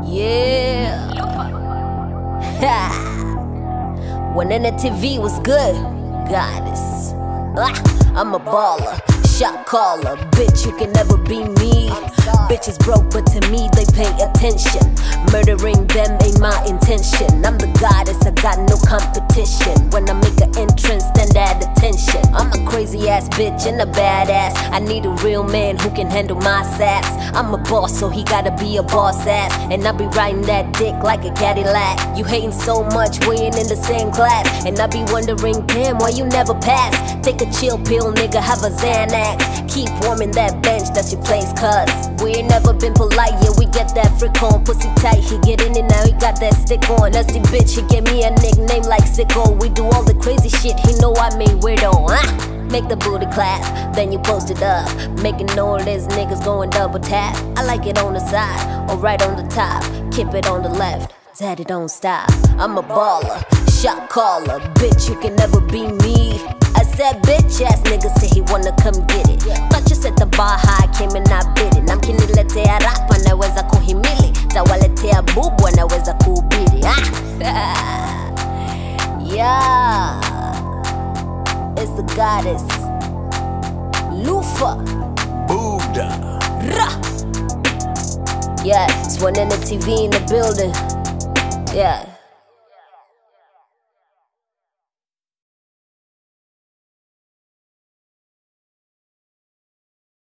Yeah. When NTV was good, goddess. I'm a baller, shot caller. Bitch, you can never be me. Bitches broke, but to me they pay attention. Murdering them ain't my intention. I'm the goddess, I got no competition. When I make an entrance, then that attention. I'm a crazy ass bitch and a badass. I need a real man who can handle my sass. I'm a boss, so he gotta be a boss ass. And I be riding that dick like a Cadillac. You hating so much, we ain't in the same class. And I be wondering, damn, why you never pass? Take a chill pill, nigga, have a Xanax. Keep warming that bench, that's your place, cuz we ain't never been polite, yeah, we get that frick on. Pussy tight, he get in and now he got that stick on. Nasty bitch, he gave me a nickname like Sicko. We do all the crazy shit, he know I mean weirdo, Make the booty clap, then you post it up. Making all these niggas going double tap. I like it on the side, or right on the top. Keep it on the left, daddy don't stop. I'm a baller, shot caller. Bitch, you can never be me. I said bitch ass nigga say he wanna come get it. Thought you set the bar high, came and I bit it. Namkiniletea rapa naweza kuhimili. Tawaletea bubu naweza kuhubiri. Yeah, it's the goddess Lufa Buddha. Yeah, it's one NTV in the building. Yeah.